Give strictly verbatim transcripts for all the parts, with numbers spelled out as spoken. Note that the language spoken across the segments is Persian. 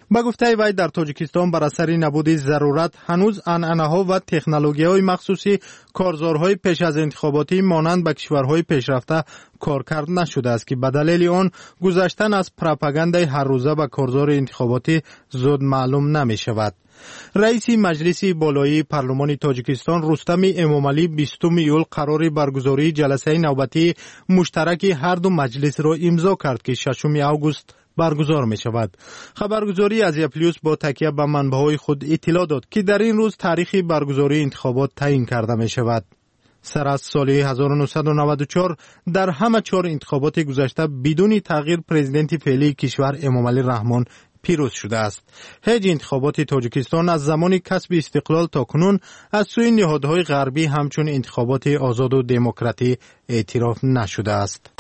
با گفته وی در تاجیکستان بر اثر نبود ضرورت هنوز عنعنه‌ها و تکنولوژی‌های مخصوصی کارزارهای پیش از انتخاباتی مانند به کشورهای پیشرفته کارکرد نشده است که به دلیل آن گذشتن از پروپاگاندای هر روزه به کارزار انتخاباتی زود معلوم نمی شود. رئیس مجلس بالایی پارلمان تاجیکستان رستم امامعلی بیستم ایول قرار برگزاری جلسه نوبتی مشترک هر دو مجلس را امضا کرد که ششم آگوست برگزار می شود. خبرگزاری ازیا پلیوس با تکیه به منبع‌های خود اطلاع داد که در این روز تاریخ برگزاری انتخابات تعیین کرده می شود. سر از سال هزار و نهصد و نود و چهار در همه چهار انتخابات گذشته بدون تغییر پرزیدنت فعلی کشور امامعلی رحمان پیروز شده است. هیچ انتخابات تاجیکستان از زمان کسب استقلال تا کنون از سوی نهادهای غربی همچون انتخابات آزاد و دموکراتی اعتراف نشده است.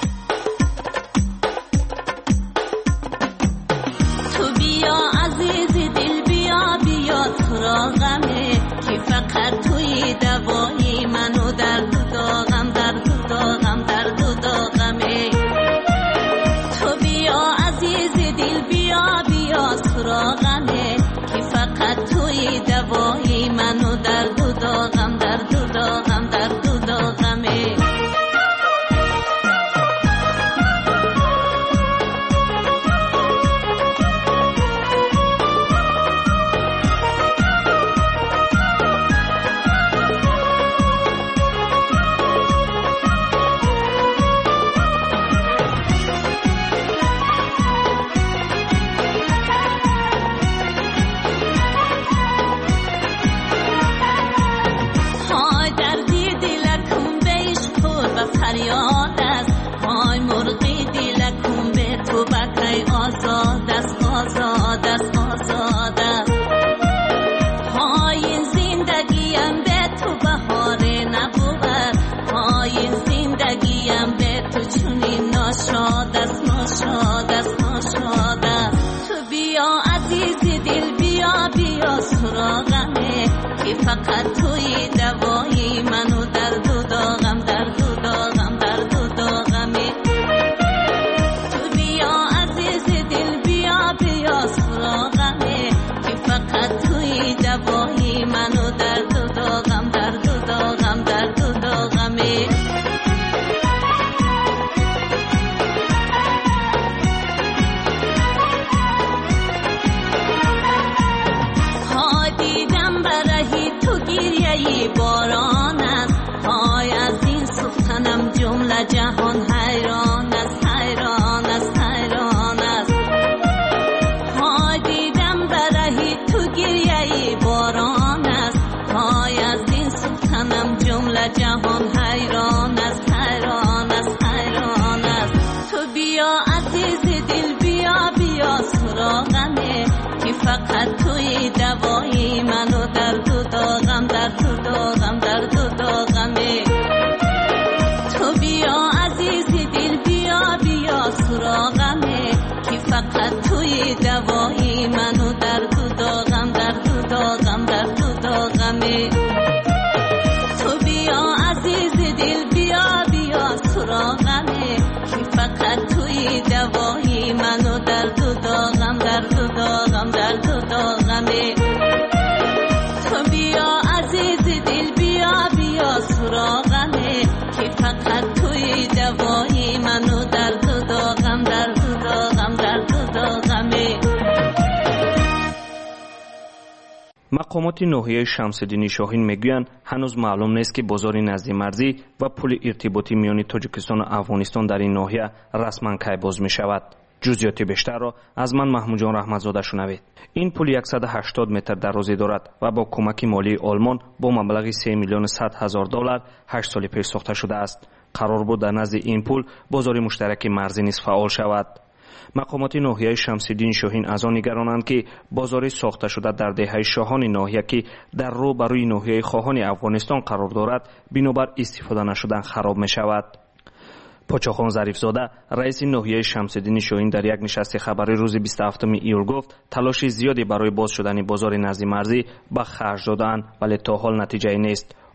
تو بیا عزیز دل بیا بیا سراغمه که فقط توی دوایی منو درد و داغم درد و داغم درد و داغمه. تو بیا عزیز دل بیا بیا سراغمه که فقط توی دوایی منو درد و داغم درد و داغم درد و داغمه. فریاد است های مرغی دلکم به تو بکی آزاد است آزاد است آزاد است. های این زندگیم به تو بهاره نبود، های این زندگیم به تو چونین ناشاد است ناشاد است ناشاد است. تو بیا عزیز دل بیا بیا سراغمه که فقط توی دوایی منو درد و داغم درد و داغم درد و داغمه. تو بیا عزیز دل بیا بیا سراغمه که فقط توی دوایی منو درد و داغم درد و داغم درد و داغمه. ها دیدم برهی تو گریه باران است، های از این سخنم جمله جهان حیران است حیران است حیران است. ها دیدم برهی تو گریه باران است، های از این سخنم جمله جهان حیران است حیران است حیران است. تو بیا عزیز دل بیا بیا سراغمه که فقط توی دوایی منو درد و داغم درد و داغم درد و داغمه. تو بیا عزیز دل بیا بیا سراغمه که فقط توی دوایی منو درد و داغم درد و داغم درد و داغمه. تو بیا عزیز دل بیا بیا سراغمه که فقط توی دوایی منو درد و داغم درد و داغم درد و داغمه. تو بیا عزیز دل بیا بیا سراغمه که فقط توی دوایی منو درد و داغم درد و داغم درد و داغمه. مقامات ناحیه شمس‌الدین شاهین میگویند هنوز معلوم نیست که بازار نزد مرزی و پل ارتباطی میان تاجیکستان و افغانستان در این ناحیه رسما کی باز می شود. جزئیات بیشتر را از من محمود جان رحمتزاده شنوید. این پل صد و هشتاد متر درازی دارد و با کمک مالی آلمان با مبلغ سه میلیون و صد هزار دلار هشت سال پیش ساخته شده است. قرار بود در نزد این پل بازار مشترک مرزی نیز فعال شود. مقامات ناحیه شمس‌الدین شاهین از آن نگرانند که بازار ساخته شده در دهه شاهان ناحیه که در رو بروی ناحیه خواهان افغانستان قرار دارد بنابر استفاده نشدن خراب می شود. پاچاخان ظریفزاده رئیس ناحیه شمس‌الدین شاهین در یک نشست خبری روز بیست و هفتم ایول گفت تلاش زیادی برای باز شدن بازار نزد مرزی به خرج دادن ولی تا حال نتیجه نیست.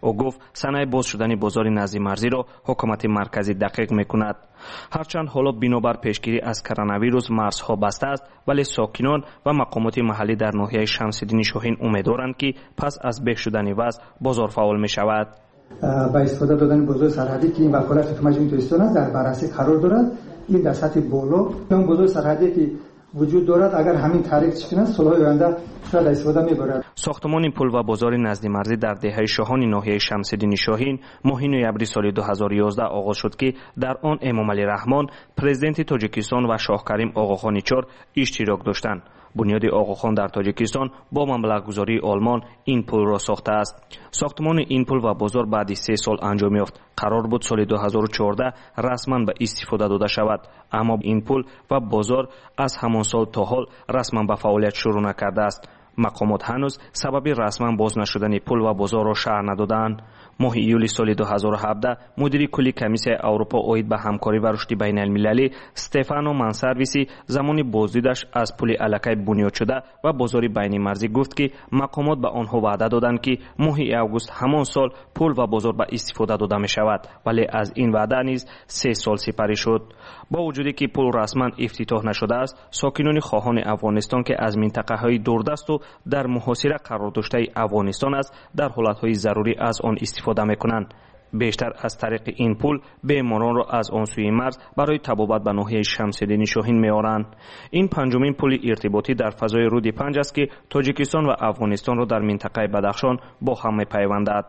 او گفت صحنه باز شدن بازار نزدی مرزی را حکومت مرکزی دقیق میکند. هرچند حالا بنابر پیشگیری از کرونا مرزها بسته است، ولی ساکنان و مقامات محلی در ناحیه شمس‌الدین شاهین امیدوارند که پس از بهبود شدن وضع بازار فعال می شود. با استفاده دادن بازار سرحدی که این وکالت حکومت توریستان در بررسی قرار دارد، این در سطح بالا اون بازار سرحدی که وجود دارد اگر همین طریق چکنه صلح آینده شاید استفاده میبرد. ساختمان پل و بازار نزدی مرزی در دهه شاهان ناحیه شمس‌الدین شاهین ماه نوامبر سال دو هزار و یازده آغاز شد که در آن امام علی رحمان، پرزیدنت تاجیکستان و شاه کریم آقاخانی چهار اشتراک داشتند. بنیاد آقاخان در تاجیکستان با مبلغ‌گذاری آلمان این پل را ساخته است. ساختمان این پل و بازار بعد از سه سال انجام یافت. قرار بود سال دو هزار و چهارده رسما به استفاده داده شود، اما این پل و بازار از همان سال تا حال رسما به فعالیت شروع نکرده است. مقامات هنوز سبب رسما باز نشدن پل و بازار را شرح ندادند. ماه ایول سال دو هزار و هفده مدیر کلی کمیسیون اروپا اوید به همکاری و رشد بین المللی استفانو منسرویسی زمانی بازدیدش از پل الکای بنیاد شده و بازار بین مرزی گفت که مقامات به آنها وعده دادند که ماه اوگوست همان سال پل و بازار به استفاده داده می شود، ولی از این وعده نیز سه سال سپری شد. با وجودی که پل رسما افتتاح نشده است، ساکنان خواهان افغانستان که از منطقه های دوردست و در محاصره قرار داشته افغانستان است در حالت های ضروری از آن استفاده میکنند. بیشتر از طریق این پل بیماران را از آن سوی مرز برای طبابت به ناحیه شمس‌الدین شاهین میآورند. این پنجمین پل ارتباطی در فضای رود پنج است که تاجیکستان و افغانستان را در منطقه بدخشان با هم میپیوندد.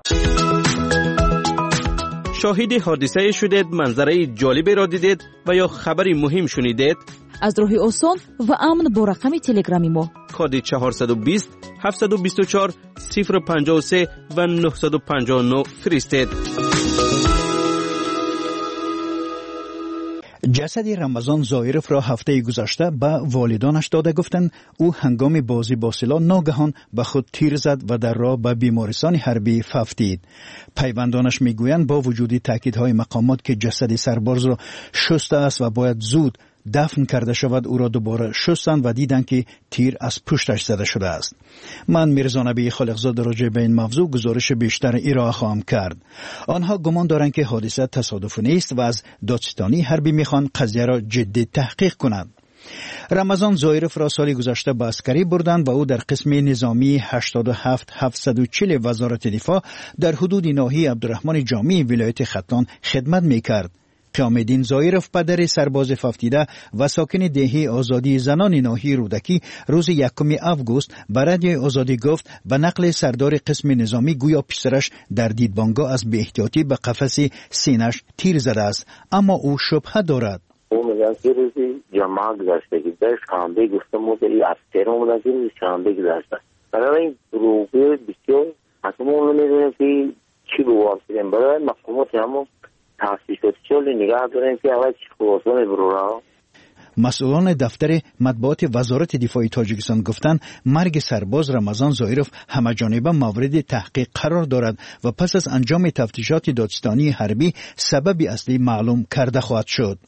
شاهد حادثه شدید، منظره جالبی را دیدید و یا خبری مهم شنیدید؟ از راه آسان و امن با رقم تلگرامی ما کد چهارصد و بیست هفتصد و بیست و چهار صفر پنجاه و سه و نهصد و پنجاه و نه فرستید. جسد رمضان زایرف را هفته گذشته به والدانش داده گفتند او هنگام بازی با سلاح ناگهان به خود تیر زد و در راه به بیمارستان حربی ففتید. پیوندانش میگویند با وجود تاکیدهای مقامات که جسد سرباز را شسته است و باید زود دفن کرده شود، او را دوباره شستند و دیدند که تیر از پشتش زده شده است. من میرزا نبی خالقزاده راجع به این موضوع گزارش بیشتر ارائه خواهم کرد. آنها گمان دارند که حادثه تصادفی نیست و از دادستانی حربی میخوان قضیه را جدی تحقیق کنند. رمضان زایرف را سال گذشته به عسکری بردند و او در قسم نظامی هشتاد و هفت هفتصد و چهل وزارت دفاع در حدود ناحیه عبدالرحمن جامی ولایت ختلان خدمت میکرد. قیام‌الدین زایرف پدر سرباز ففتیده و ساکن دهه آزادی زنان ناحیه رودکی روز یکم اوگوست به رادیو آزادی گفت به نقل سردار قسم نظامی گویا پسرش در دیدبانگاه از بی‌احتیاطی به قفس سینه‌اش تیر زده است، اما او شبهه دارد. او میگن که روزی جماعت گذاشته که داشت خانده گفته مدلی از تهران بودن که روزی خانده گذاشته برای این روبه بسیار حکم اونو میدونیم که چی بواسیدیم برای مقامات همون تاسیساتیون نگاه داریم که اول چی خواسته برورا. مسئولان دفتر مطبوعات وزارت دفاع تاجیکستان گفتند مرگ سرباز رمضان زایرف همه‌جانبه مورد تحقیق قرار دارد و پس از انجام تفتیشات دادستانی حربی سبب اصلی معلوم کرده خواهد شد.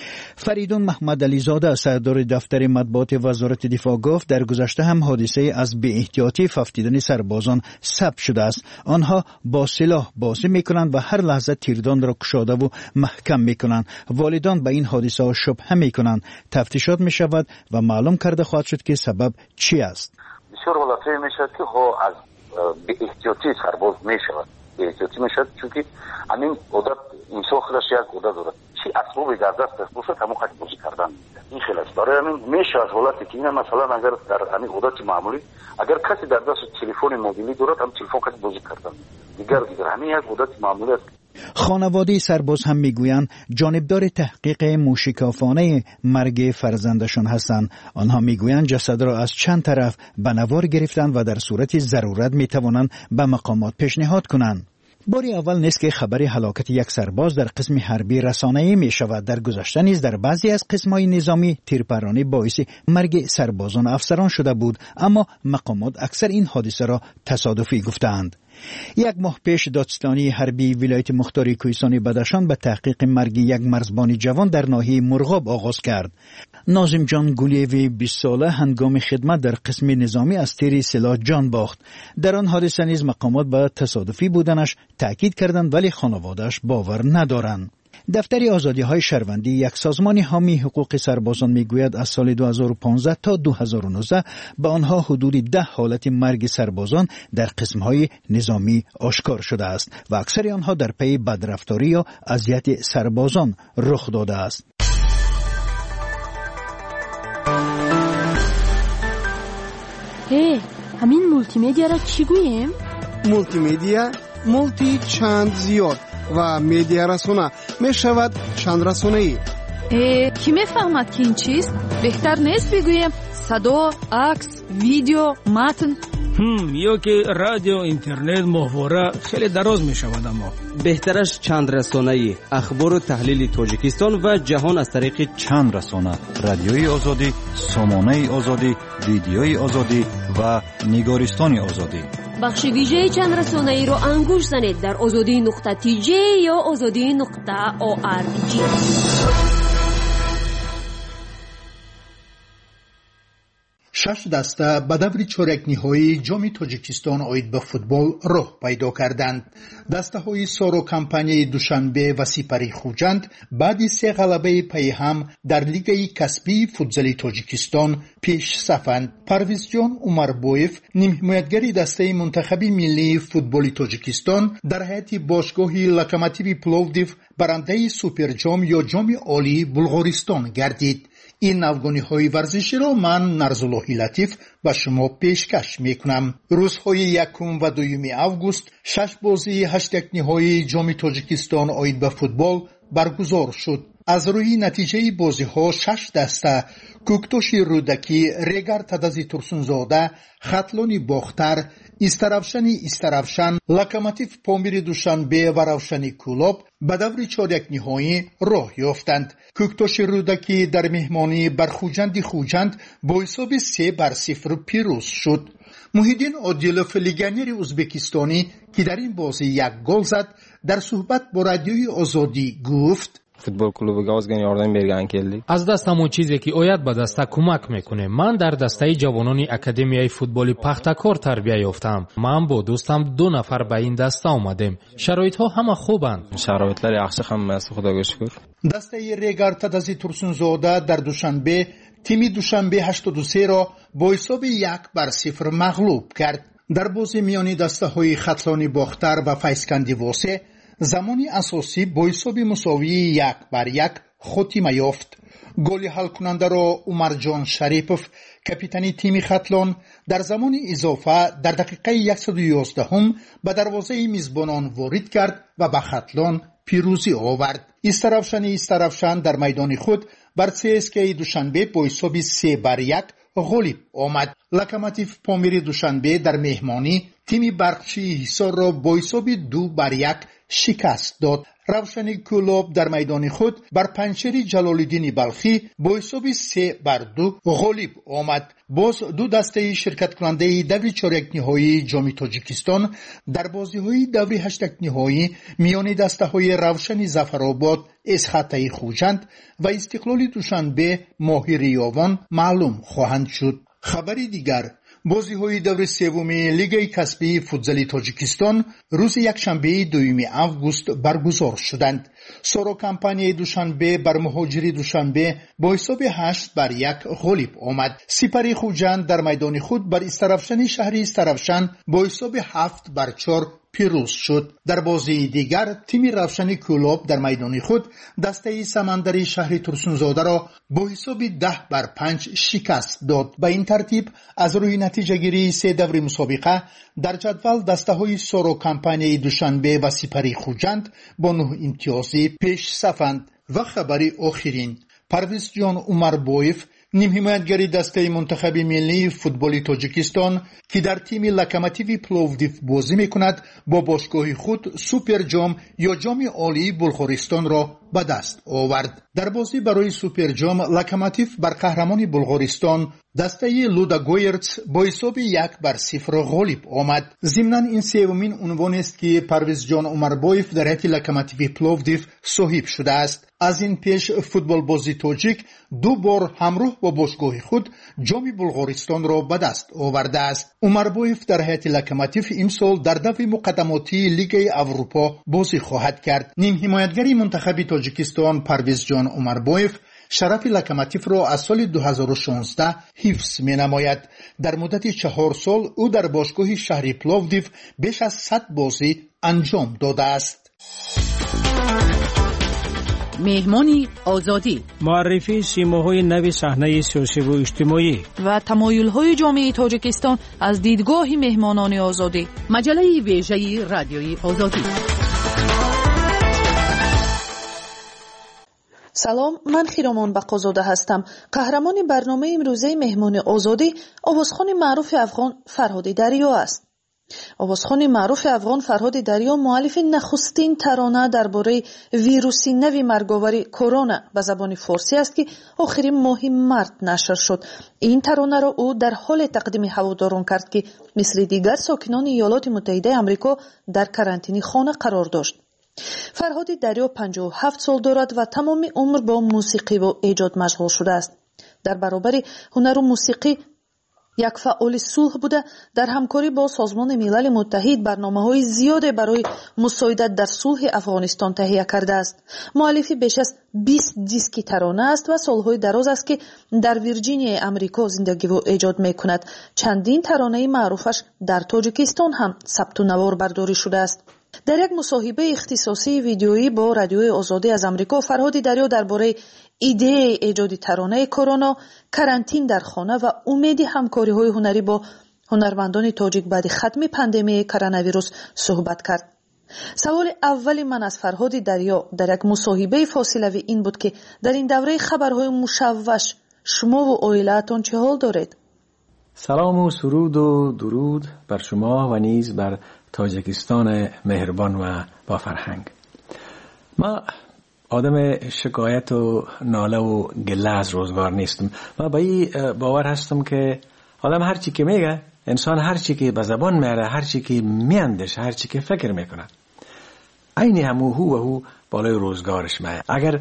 فریدون محمد علی زاده سردار دفتر مطبوعات وزارت دفاع گفت در گذشته هم حادثه از بی‌احتیاطی ففتیدن سربازان ثبت شده است. آنها با سلاح بازی میکنند و هر لحظه تیردان را کشاده و محکم میکنند. والدان به این حادثه شبهه میکنند. تفتیشات میشود و معلوم کرده خواهد شد که سبب چی است. بسیار حالت میشد که از بی‌احتیاطی سرباز میشود. بی‌احتیاطی میشود چون همین عادت انسان خودش یک عادت دارد. چی اسبابی در دست است باشد همون خیلی بازی کردن این خیلی است. برای همین میشه از حالتی که این مثلا اگر در همین عادت معمولی اگر کسی در دست تلفن موبیلی دارد هم تلفن کسی بازی کردن دیگر دیگر همین یک عادت معمولی است. خانواده سرباز هم میگویند جانبدار تحقیق موشکافانه مرگ فرزندشان هستند. آنها میگویند جسد را از چند طرف به نوار گرفتند و در صورت ضرورت میتوانند به مقامات پیشنهاد کنند. باری اول نیست که خبر هلاکت یک سرباز در قسم حربی رسانه‌ای می شود. در گذشته نیز در بعضی از قسم‌های نظامی تیرپرانی باعث مرگ سربازان افسران شده بود، اما مقامات اکثر این حادثه را تصادفی گفتند. یک ماه پیش دادستانی حربی ولایت مختار کوهستان بدخشان به تحقیق مرگ یک مرزبان جوان در ناحیه مرغاب آغاز کرد. ناظم جان گلیوی بیست ساله هنگام خدمت در قسم نظامی از تیر سلاح جان باخت. در آن حادثه نیز مقامات به تصادفی بودنش تاکید کردند ولی خانواده‌اش باور ندارند. دفتر آزادی های شهروندی یک سازمان حامی حقوق سربازان میگوید از سال دو هزار و پانزده تا دو هزار و نوزده به آنها حدود ده حالت مرگ سربازان در قسم های نظامی آشکار شده است و اکثر آنها در پی بدرفتاری یا اذیت سربازان رخ داده است. هی، همین مولتی مدیا را چی گوییم؟ مولتی مدیا مولتی چند زیاد و مدیا رسانه می شود چند رسانه ای. کی می فهمد که این چیست؟ بهتر نیست بگوییم صدا، عکس، ویدیو، متن؟ هم یا که رادیو، اینترنت، محتوا خیلی دراز می شود. اما بهترش چند رسانه ای، اخبار و تحلیل تاجیکستان و جهان از طریق چند رسانه، رادیوی آزادی، سامانه آزادی، ویدیوی آزادی و نگارستان آزادی. بخش ویژه چند رسانه ای رو انگوش زنید در آزادی نقطه تی جی یا آزادی نقطه او آر جی. شش دسته به دور چارک نهایی جام تاجیکستان آید به فوتبال راه پیدا کردند. دسته های سارو کمپانی دوشنبه و سپری خوجند بعد سه غلبه پی هم در لیگ کسبی فوتزال تاجیکستان پیش صفند. پرویز جان عمربویف نیم حمایتگری دسته منتخب ملی فوتبال تاجیکستان در هیئت باشگاه لوکوموتیو پلوودیو برنده سوپر جام یا جام عالی بلغارستان گردید. این افغانی های ورزشی را من نرزاللهی لطیف به شما پیشکش میکنم. روزهای یکم و دوم اوگوست شش بازی هشت یک نهایی جام تاجیکستان آید به فوتبال برگزار شد. از روی نتیجه بازی ها شش دسته کوکتوش رودکی، ریگر تدازی ترسونزاده، خطلانی باختر، استرافشانی استرافشان، لوکوموتیو پامیر دوشنبه و روشنی کولاب به دور چهار یک نهایی راه یافتند. کوکتوش رودکی در مهمانی بر خوجند خوجند با حساب سه بر صفر پیروز شد. محیدین عادیلوف لیگانیر ازبکستانی که در این بازی یک گل زد در صحبت با رادیوی آزادی گفت فوتبال کلوب گازگن یاردم برگان کردی. از دستمون چیزی که اوید به دسته کمک میکنه. من در دسته جوانان اکادمیای فوتبال پختکار تربیت یافتم. من با دوستم دو نفر به این دسته اومدیم. شرایط ها همه خوبند. شرایطlar yaxshi hammasi xudoga shukr. دسته ریگر تدازی ترسونزاده در دوشنبه تیم دوشنبه هشتاد و سه را با حساب یک بر صفر مغلوب کرد. در بازی میانی دسته های خطلانی باختر و فیسکندی واسه زمانی اساسی با حساب مساوی یک بر یک خاتمه یافت. گل حل کننده را عمر جان شریپوف کاپیتانی تیم خطلان در زمان اضافه در دقیقه صد و یازده هم به دروازه میزبانان وارد کرد و به خطلان پیروزی آورد. استرافشان استرافشان در میدان خود بر سی اس کی دوشنبه با حساب سه بر یک غالب آمد. لوکوموتیو پامیر دوشنبه در مهمانی تیم برقچی حصار را با حساب دو بر یک شکست داد. روشنی کولاب در میدان خود بر پنچری جلالالدین بلخی با حساب سه بر دو غالب آمد. باز دو دسته شرکت کننده دور چهار یک نهایی جام تاجیکستان در بازی های دور هشت یک نهایی میان دسته های روشنی ظفرآباد اسخطه خوجند و استقلال دوشنبه ماهی یاوان معلوم خواهند شد. خبری دیگر بازی های دور سومی لیگ کسبی فوتزال تاجیکستان روز یکشنبه دوم اوگوست برگزار شدند. سارو کمپانی دوشنبه بر مهاجری دوشنبه با حساب هشت بر یک غالب آمد. سپری خوجند در میدان خود بر استرافشان شهری استرافشان با حساب هفت بر چهار پیروز شد. در بازی دیگر تیم روشنی کولاب در میدان خود دسته سمندری شهری ترسونزاده را با حساب ده بر پنج شکست داد. به این ترتیب از روی نتیجه گیری سه دور مسابقه در جدول دسته های سارو کمپانی دوشنبه و سپری خوجند با نه امتیازی پیش صفند. و خبری آخرین پرویز جان عمربویف نیم حمایتگری دسته منتخب ملی فوتبال تاجیکستان که در تیم لوکوموتیو پلوودیو بازی میکند با باشگاه خود سوپر جام یا جام عالی بلغارستان را به دست آورد. در بازی برای سوپر جام لوکوموتیو بر قهرمان بلغارستان دسته لوداگویرتس با حساب یک بر صفر غالب آمد. ضمناً این سومین عنوان است که پرویز جان عمربایف در هیئت لوکوموتیو پلوودیو صاحب شده است. از این پیش فوتبال بازی تاجیک دو بار همراه با باشگاه خود جام بلغارستان را به دست آورده است. عمربایف در هیئت لوکوموتیو امسال در دفع مقدماتی لیگ اروپا بازی خواهد کرد. نیم حمایتگر منتخب تاجیکستان پرویز جان عمربایف شرف لوکوموتیو را از سال دو هزار و شانزده حفظ می نماید. در مدت چهار سال او در باشگاه شهری پلوودیو بیش از صد بازی انجام داده است. مهمانی آزادی، معرفی سیماهای نو صحنه سیاسی و اجتماعی و تمایل‌های جامعه تاجیکستان از دیدگاه مهمانان آزادی. مجله ویژه رادیوی آزادی. سلام، من خیرامان بقازاده هستم. قهرمان برنامه امروزه مهمان آزادی آوازخوان معروف افغان فرهاد دریا است. آوازخوان معروف افغان فرهاد دریا مؤلف نخستین ترانه درباره ویروس نو مرگاور کرونا به زبان فارسی است که آخرین ماه مارت نشر شد. این ترانه را او در حال تقدیم هواداران کرد که مثل دیگر ساکنان ایالات متحده آمریکا در کرانتینی خانه قرار داشت. فرهاد دریا پنجاه و هفت سال دارد و تمام عمر با موسیقی و ایجاد مشغول شده است. در برابر هنر و موسیقی یک فعال صلح بوده. در همکاری با سازمان ملل متحد برنامه‌های زیاد برای مساعدت در صلح افغانستان تهیه کرده است. مؤلف بیش از بیست دیسک ترانه است و سالهای دراز است که در ویرجینیا آمریکا زندگی و ایجاد می‌کند. چندین ترانه معروفش در تاجیکستان هم ثبت و نوار برداری شده است. در یک مصاحبه اختصاصی ویدیویی با رادیوی آزادی از آمریکا فرهاد دریا درباره ایده ایجاد ترانه کرونا، کرانتین در خانه و امید همکاری‌های هنری با هنرمندان تاجیک بعد ختم پاندمی کرونا ویروس صحبت کرد. سوال اول من از فرهاد دریا در یک مصاحبه فاصله‌ای این بود که در این دوره خبرهای مشوش شما و عائله‌تان چه حال دارید؟ سلام و سرود و درود بر شما و نیز بر تاجیکستان مهربان و با فرهنگ. ما آدم شکایت و ناله و گله از روزگار نیستم. من با این باور هستم که آدم هر چی که میگه، انسان هر چی که به زبان میاره، هر چی که میاندیشه، هر چی که فکر میکنه، عین همو هو و هو بالای روزگارش میاد. اگر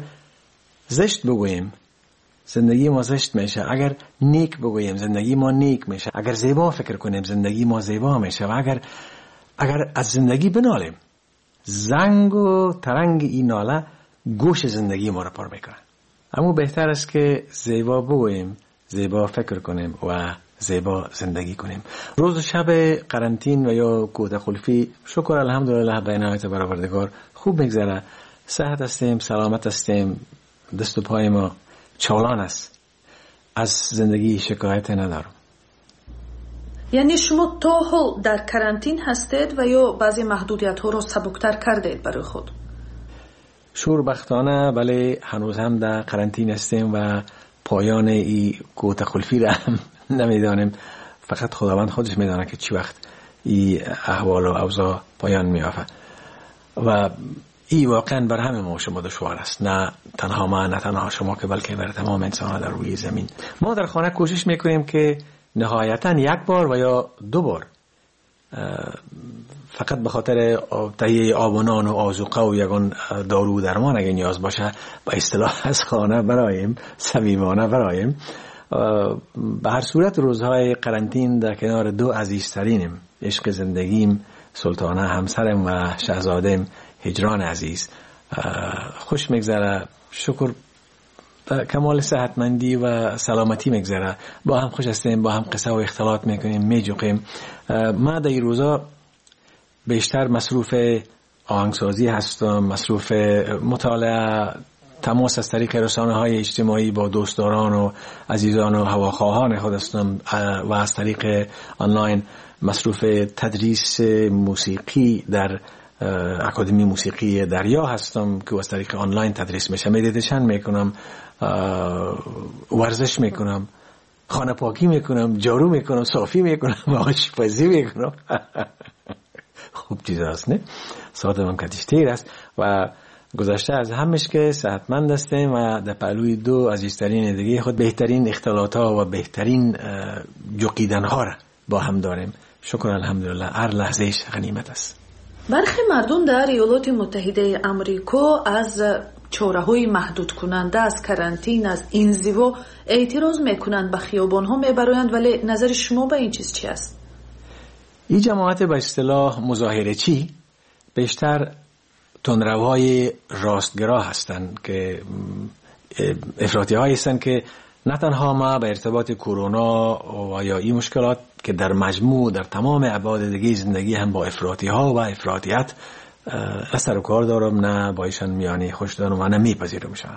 زشت بگوییم زندگی ما زشت میشه، اگر نیک بگوییم زندگی ما نیک میشه، اگر زیبا فکر کنیم زندگی ما زیبا میشه، و اگر اگر از زندگی بنالیم، زنگ و ترنگ این ناله گوش زندگی ما را پر میکنه. اما بهتر است که زیبا بگوییم، زیبا فکر کنیم و زیبا زندگی کنیم. روز و شب قرنطین و یا کوته خلفی شکر الحمدلله به عنایت برآوردگار خوب میگذره. صحت هستیم، سلامت هستیم، دست و پای ما چالان است. از زندگی شکایت ندارم. یعنی شما تا حال در کرانتین هستید و یا بعضی محدودیت ها را سبکتر کردید برای خود؟ شوربختانه بله، هنوز هم در قرنطین هستیم و پایان این کوته خلفی را هم نمیدانیم. فقط خداوند خودش میدانه که چی وقت این احوال و اوضاع پایان میافه و این واقعا بر همه ما شما دشوار است. نه تنها ما، نه تنها شما، که بلکه بر تمام انسان در روی زمین. ما در خانه کوشش میکنیم که نهایتا یک بار و یا دو بار فقط به خاطر تهیه آب و نان و آذوقه و یگان دارو درمان اگه نیاز باشه با اصطلاح از خانه برایم، صمیمانه برایم. به هر صورت روزهای قرنطین در کنار دو عزیزترینم، عشق زندگیم سلطانه همسرم و شهزادم هجران عزیز، خوش میگذره. شکر کمال صحتمندی و سلامتی میگذره. با هم خوش هستیم، با هم قصه و اختلاط میکنیم، میجوقیم. ما در این روزا بیشتر مصروف آهنگسازی هستم، مصروف مطالعه، تماس از طریق رسانه های اجتماعی با دوستداران و عزیزان و هواخواهان خود هستم و از طریق آنلاین مصروف تدریس موسیقی در اکادمی موسیقی دریا هستم که از طریق آنلاین تدریس میشه. مدیتیشن میکنم، ورزش میکنم، خانه پاکی میکنم، جارو میکنم، صافی میکنم، آشپزی میکنم. خوب چیز هست نه؟ ساعت من کتیش تیر است و گذشته از همش که صحتمند هستیم و در پهلوی دو عزیزترین دیگه خود بهترین اختلاط ها و بهترین جوقیدن ها را با هم داریم. شکر الحمدلله، هر لحظهش غنیمت است. برخی مردم در ایالات متحده آمریکا از چاره‌های محدود کننده از کرانتین، از انزوا اعتراض میکنند، به خیابان‌ها میبرند، ولی نظر شما به این چیز چی است؟ این جماعت به اصطلاح مظاهره چی بیشتر تندروهای راستگرا هستند که افراطی هایی هستند که نه تنها ما به ارتباط کرونا و یا این مشکلات که در مجموع در تمام ابعاد دیگه زندگی هم با افراطی ها و افراطیت اثر و کار دارم، نه با ایشان میانی خوش دارم و نه میپذیرم شد.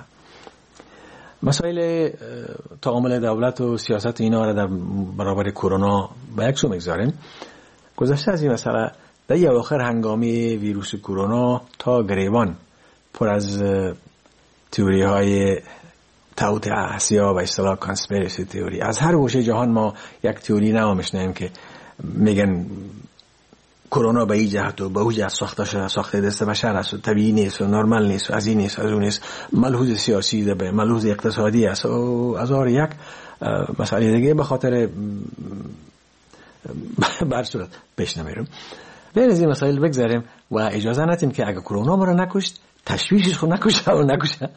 مسائل تعامل دولت و سیاست اینا را در برابر کرونا به یک سو میگذاریم. گذشته از این مسئله در یه آخر هنگامی ویروس کرونا تا گریبان پر از تئوری های توت احسیا و اصطلاح کانسپیرسی تئوری. از هر گوشه جهان ما یک تئوری نو میشنیم که میگن کرونا به این جهت و به اون جهت ساخته شده، ساخته دست بشر است و طبیعی نیست و نرمال نیست و از این نیست از اون نیست، ملحوظ سیاسی ده، ملحوظ اقتصادی است و از آر یک مسئله دیگه به خاطر برصورت پیش نمیرم. بین از این مسائل بگذاریم و اجازه ندیم که اگه کرونا ما رو نکشت تشویشش خود نکشه و نکشه.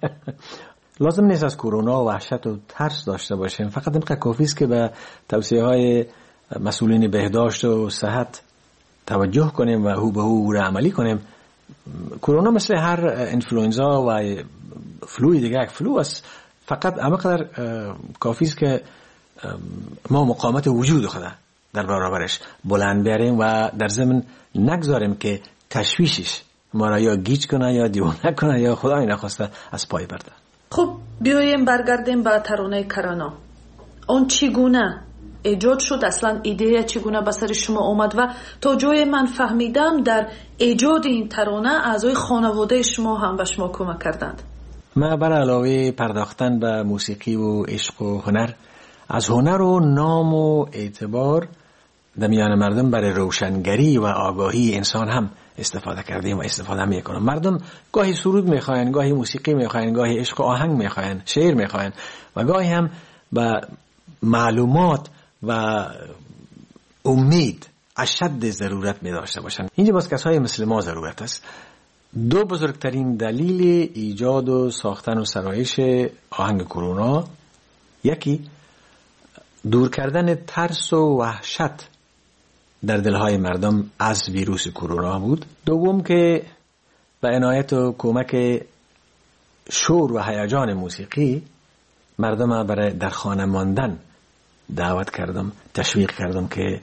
لازم نیست از کرونا وحشت و ترس داشته باشیم، فقط اینقدر کافی است که به توصیه های مسئولین بهداشت و صحت توجه کنیم و هو به هو را عملی کنیم. کرونا مثل هر انفلوئنزا و فلوی دیگه فلو است، فقط همقدر کافی است که ما مقاومت وجود خود در برابرش بلند بیاریم و در ضمن نگذاریم که تشویشش ما را یا گیج کنه یا دیوانه کنه یا خدای نخواسته از پای برده. خب بیاییم برگردیم به ترانه کرونا. اون چگونه ایجاد شد؟ اصلا ایده چگونه به سر شما اومد و تا جای من فهمیدم در ایجاد این ترانه اعضای خانواده شما هم به شما کمک کردند. ما بر علاوه پرداختن به موسیقی و عشق و هنر، از هنر و نام و اعتبار در میان مردم برای روشنگری و آگاهی انسان هم استفاده کردیم و استفاده میکنم. مردم گاهی سرود میخواین، گاهی موسیقی میخواین، گاهی عشق و آهنگ میخواین، شعر میخواین و گاهی هم به معلومات و امید اشد ضرورت می داشته باشند. اینجا باز کسای مثل ما ضرورت است. دو بزرگترین دلیل ایجاد و ساختن و سرایش آهنگ کرونا، یکی دور کردن ترس و وحشت در دلهای مردم از ویروس کرونا بود. دوم که به عنایت و کمک شور و هیجان موسیقی مردم برای در خانه ماندن دعوت کردم، تشویق کردم که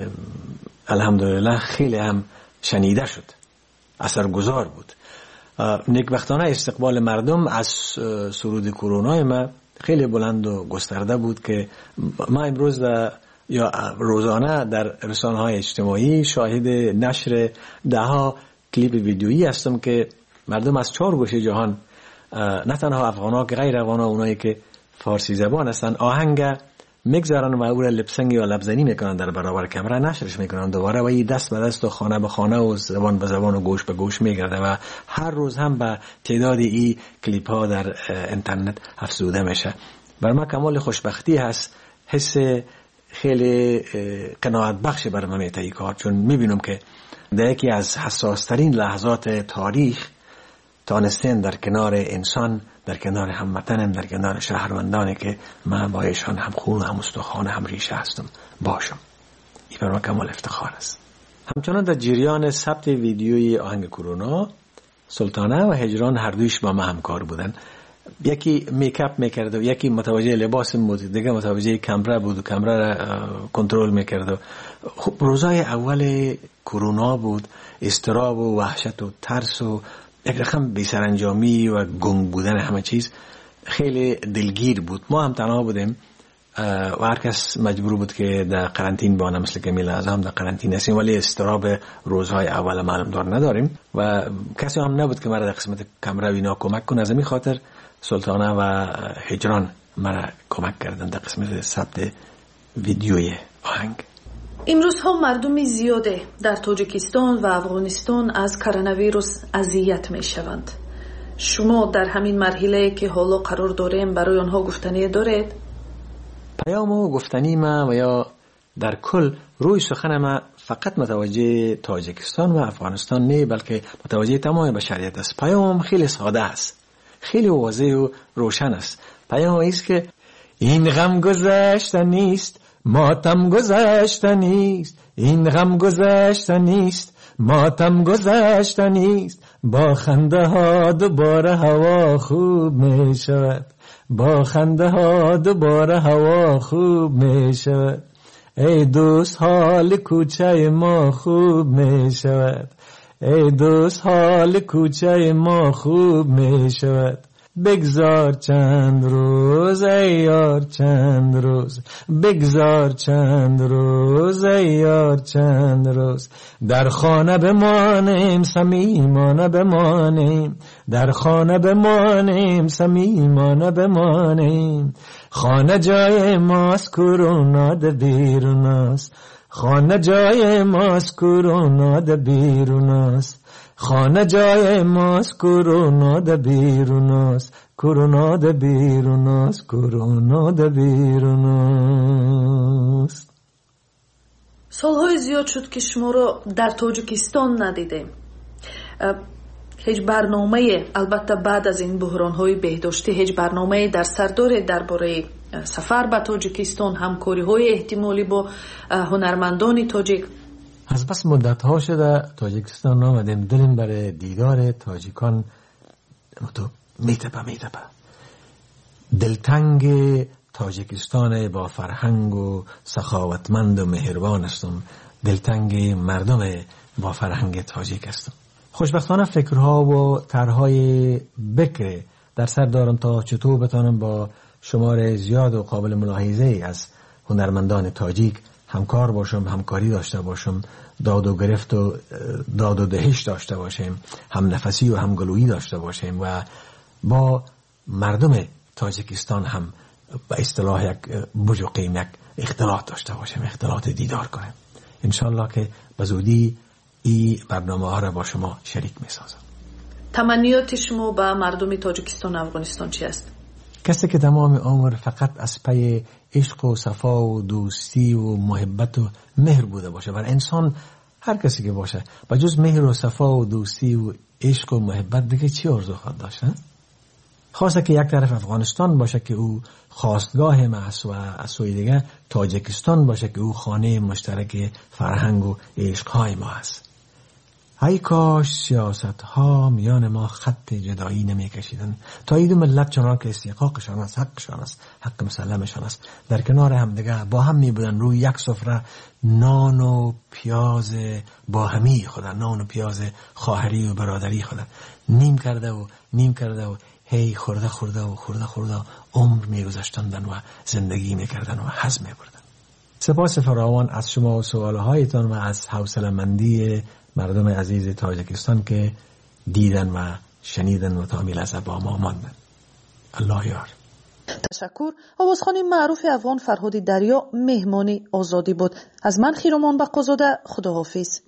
الحمدلله خیلی هم شنیده شد، اثرگذار بود. نیکبختانه استقبال مردم از سرود کرونا ما خیلی بلند و گسترده بود که ما امروز یا روزانه در رسانه‌های اجتماعی شاهد نشر دهها کلیپ ویدیویی هستم که مردم از چهار گوشه جهان، نه تنها افغان‌ها که غیر افغان‌ها، اونایی که فارسی زبان هستن، آهنگ میگذارن و او را لپسنگی و لبزنی میکنن در برابر کامرا، نشرش میکنن دوباره و این دست به دست و خانه به خانه و زبان به زبان و گوش به گوش میگرده و هر روز هم به تعداد این کلیپ ها در اینترنت افزوده میشه. بر ما کمال خوشبختی هست، حس خیلی قناعت بخش بر من میته این کار، چون میبینم که در یکی از حساس ترین لحظات تاریخ تانستن در کنار انسان، در کنار هموطنم، در کنار شهروندانی که من با ایشان هم خون و هم استخوان هم ریشه هستم باشم. این بر من کمال افتخار است. همچنان در جریان ثبت ویدیوی آهنگ کرونا، سلطانه و هجران هر دویش با ما همکار بودن. یکی میکاپ میکرد و یکی متوجه لباس بود، دیگه متوجه کامرا بود و کامرا را کنترل میکرد. خب روزای اول کرونا بود، اضطراب و وحشت و ترس و یک رقم بی‌سرانجامی و گنگ بودن همه چیز خیلی دلگیر بود. ما هم تنها بودیم و هر کس مجبور بود که در قرنطین بانه، مثل که میل اعظم در قرنطین هستیم، ولی استراب روزهای اول معلوم دار نداریم و کسی هم نبود که مرا در قسمت کامرا اینا کمک کنه. از این خاطر سلطانه و هجران مرا کمک کردن در قسمت ثبت ویدیوی آهنگ. امروز ها مردم زیاده در تاجیکستان و افغانستان از کرونا ویروس اذیت می شوند. شما در همین مرحله که حالا قرار داریم برای آنها گفتنی دارید؟ پیام و گفتنی ما و یا در کل روی سخن ما فقط متوجه تاجیکستان و افغانستان نه، بلکه متوجه تمام بشریت است. پیام خیلی ساده است، خیلی واضح و روشن است. پیام است که این غم گذشته نیست، ماتم گذشته نیست، این غم گذشته نیست، ماتم گذشته نیست، با خنده ها دوباره هوا خوب می شود، با خنده ها دوباره هوا خوب می شود. ای دوست حال کوچه ما خوب می شود، ای دوست حال کوچه ما خوب می شود. بگذار چند روز ای یار چند روز، بگذار چند روز ای یار چند روز، در خانه بمانیم صمیمانه بمانیم، در خانه بمانیم صمیمانه بمانیم. خانه جای ماست کرونا ده بیرون است، خانه جای ماست کرونا ده بیرون است، خانه جای ماست کرونا ده بیرون است، کرونا ده بیرون است، کرونا ده بیرون است. سالهای زیاد شد که شما را در تاجیکستان ندیدیم. هیچ برنامه، البته بعد از این بحران‌های بهداشتی، هیچ برنامه در سر دارید درباره سفر به تاجیکستان، همکاری‌های احتمالی با هنرمندان تاجیک؟ از بس مدت ها شده تاجیکستان آمدیم، دلیم برای دیدار تاجیکان میتپه میتپه. دلتنگ تاجیکستان با فرهنگ و سخاوتمند و مهربان هستم، دلتنگ مردم با فرهنگ تاجیک هستم. خوشبختانه فکرها و طرحهای بکر در سر دارم تا چطور بتانم با شمار زیاد و قابل ملاحظه از هنرمندان تاجیک همکار باشم، همکاری داشته باشم، داد و گرفت و داد و دهش داشته باشیم، هم نفسی و هم گلویی داشته باشیم و با مردم تاجیکستان هم به اصطلاح یک بجوقیم یک اختلاط داشته باشیم، اختلاط دیدار کنیم. انشالله که به زودی این برنامه ها را با شما شریک می سازم. تمنیات شما به مردم تاجیکستان و افغانستان چی است؟ کسی که تمام عمر فقط از پی عشق و صفا و دوستی و محبت و مهر بوده باشه، بر انسان هر کسی که باشه با جز مهر و صفا و دوستی و عشق و محبت دیگه چی آرزو خواهد داشت؟ خاصه که یک طرف افغانستان باشه که او خواستگاه ما است و از سوی دیگه تاجیکستان باشه که او خانه مشترک فرهنگ و عشق های ما است. ای کاش سیاست ها میان ما خط جدایی نمی کشیدن، تا این دو ملت چنان که استحقاقشان است، حقشان است، حق مسلمشان است، در کنار هم دیگه با هم می بودن روی یک سفره نان و پیاز با همی خودن، نان و پیاز خواهری و برادری خودن نیم کرده و نیم کرده و هی خورده خورده و خورده خورده عمر می گذشتندن و زندگی می کردن و هضم می بردن. سپاس فراوان از شما و سوالهایتان و از حوصله‌مندی مردم عزیز تاجیکستان که دیدن و شنیدن و تامیل از با ما ماندن. الله یار. تشکر. آوازخوان معروف افغان فرهاد دریا مهمانی آزادی بود. از من خیرومان بقازاده، خداحافظ.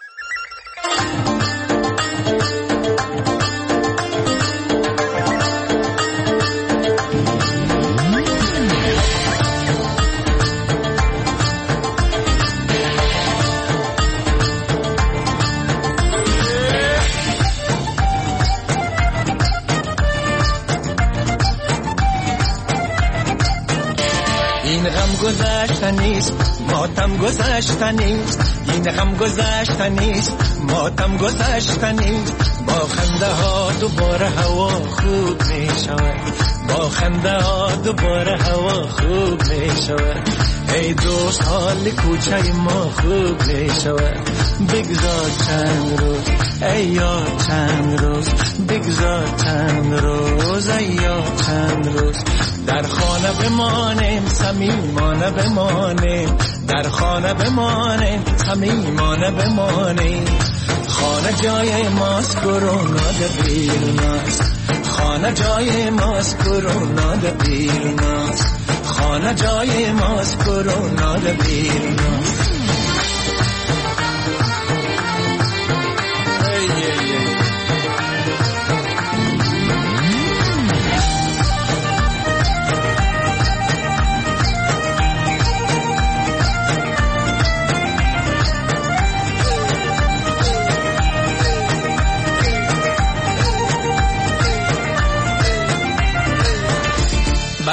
این غم گذشته نیست، ماتم گذشته نیست، این غم گذشته نیست، ماتم گذشته نیست، با خنده ها دوباره هوا خوب می شود، با خنده ها دوباره هوا خوب می شود. ای دوست حال کوچه ما خوب می شود، بگذار چند روز ای یار چند روز، بگذار چند روز ای یار چند روز، در خانه بمانیم صمیمانه بمانیم، در خانه بمانیم صمیمانه بمانیم. خانه جای ماست کرونا ده بیرون است، خانه جای ماست کرونا ده بیرون است، خانه جای ماست کرونا ده بیرون است.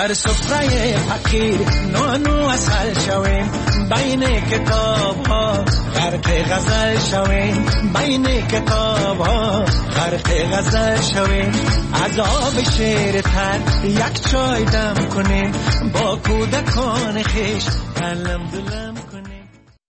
در سفره فقیر نانو اصل شویم بین کتاب ها غرق غزل شویم بین کتاب ها غرق غزل شویم عذاب شیر تر یک چای دم کنیم با کودکان خیش علم دلم